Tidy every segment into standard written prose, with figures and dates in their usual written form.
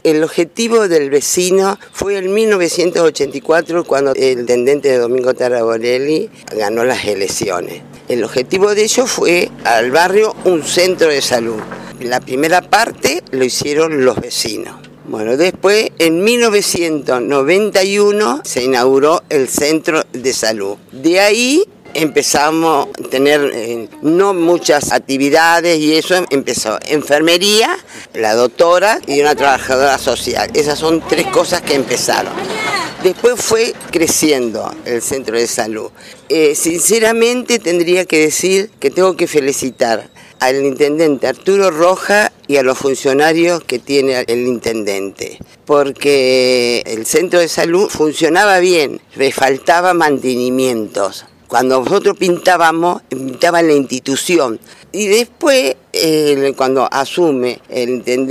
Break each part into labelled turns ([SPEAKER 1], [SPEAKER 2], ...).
[SPEAKER 1] El objetivo del vecino fue en 1984 cuando el intendente Domingo Taraborelli ganó las elecciones. El objetivo de ello fue al barrio un centro de salud. La primera parte lo hicieron los vecinos. Bueno, después en 1991 se inauguró el centro de salud. De ahí empezamos a tener no muchas actividades y eso empezó enfermería, la doctora y una trabajadora social. Esas son tres cosas que empezaron. Después fue creciendo el centro de salud. Sinceramente tendría que decir que tengo que felicitar al intendente Arturo Rojas y a los funcionarios que tiene el intendente, porque el centro de salud funcionaba bien, le faltaba mantenimientos. Cuando nosotros pintaba la institución. Y después, cuando asume el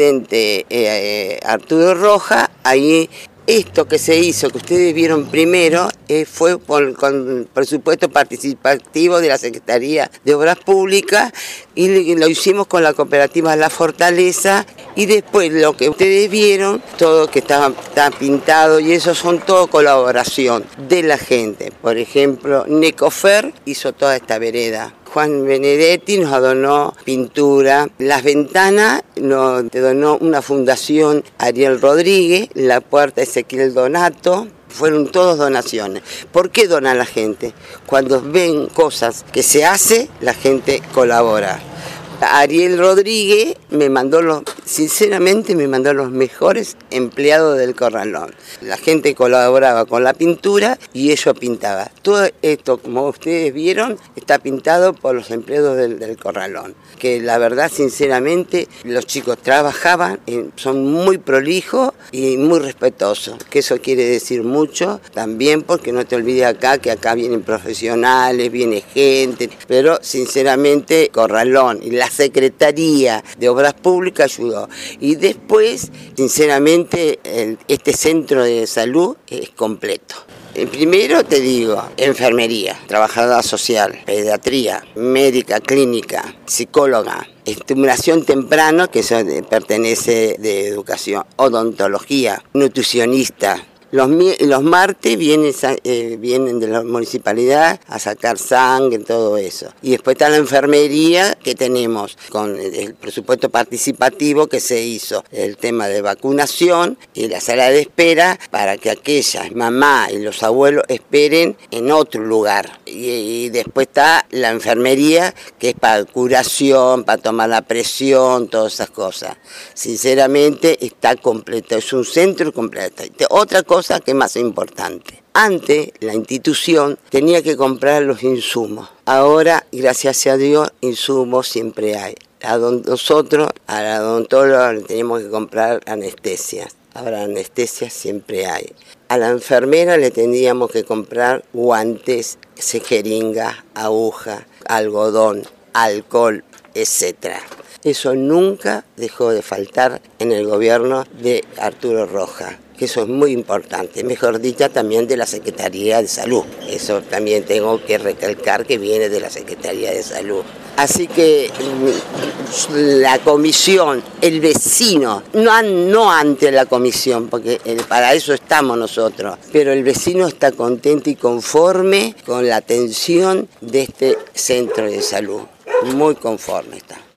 [SPEAKER 1] intendente Arturo Rojas, ahí esto que se hizo, que ustedes vieron primero, fue con presupuesto participativo de la Secretaría de Obras Públicas y lo hicimos con la cooperativa La Fortaleza. Y después lo que ustedes vieron, todo que está pintado y eso son todo colaboración de la gente. Por ejemplo, Necofer hizo toda esta vereda. Juan Benedetti nos donó pintura. Las ventanas nos donó una fundación Ariel Rodríguez, la puerta Ezequiel Donato. Fueron todos donaciones. ¿Por qué dona la gente? Cuando ven cosas que se hace, la gente colabora. Ariel Rodríguez sinceramente me mandó los mejores empleados del corralón. La gente colaboraba con la pintura y ellos pintaban. Todo esto, como ustedes vieron, está pintado por los empleados del corralón. Que la verdad, sinceramente, los chicos trabajaban, son muy prolijos y muy respetuosos. Que eso quiere decir mucho también, porque no te olvides que acá vienen profesionales, viene gente. Pero sinceramente, corralón y la Secretaría de Obras Públicas ayudó. Y después, sinceramente, este centro de salud es completo. Primero te digo, enfermería, trabajadora social, pediatría, médica, clínica, psicóloga, estimulación temprana, que eso pertenece de educación, odontología, nutricionista. Los martes vienen de la municipalidad a sacar sangre, todo eso. Y después está la enfermería que tenemos con el presupuesto participativo que se hizo, el tema de vacunación y la sala de espera para que aquellas mamás y los abuelos esperen en otro lugar. Y después está la enfermería que es para curación, para tomar la presión, todas esas cosas. Sinceramente está completo, es un centro completo. Otra cosa que es más importante. Antes la institución tenía que comprar los insumos. Ahora, gracias a Dios, insumos siempre hay. Nosotros a la odontóloga le tenemos que comprar anestesias. Ahora anestesias siempre hay. A la enfermera le tendríamos que comprar guantes, jeringas, agujas, algodón, alcohol, etc. Eso nunca dejó de faltar en el gobierno de Arturo Rojas, que eso es muy importante, mejor dicho también de la Secretaría de Salud. Eso también tengo que recalcar que viene de la Secretaría de Salud. Así que la comisión, el vecino, no ante la comisión, porque para eso estamos nosotros, pero el vecino está contento y conforme con la atención de este centro de salud, muy conforme está.